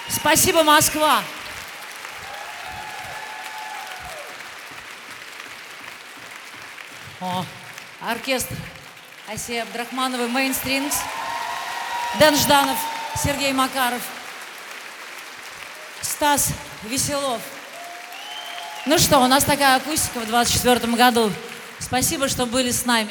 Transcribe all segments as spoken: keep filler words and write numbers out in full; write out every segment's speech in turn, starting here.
Спасибо, Москва. О, оркестр Асия Абдрахманова, Мейнстрингс, Дэн Жданов, Сергей Макаров, Стас Веселов. Ну что, у нас такая акустика в двадцать четвёртом году. Спасибо, что были с нами.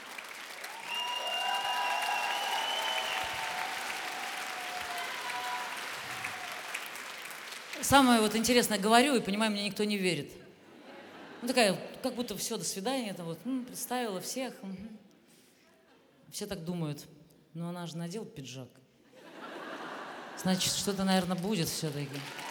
Самое вот интересное, говорю и понимаю, мне никто не верит. Ну такая, как будто все, до свидания, там вот, м, представила всех. Угу. Все так думают. Но она же надела пиджак. Значит, что-то, наверное, будет все-таки.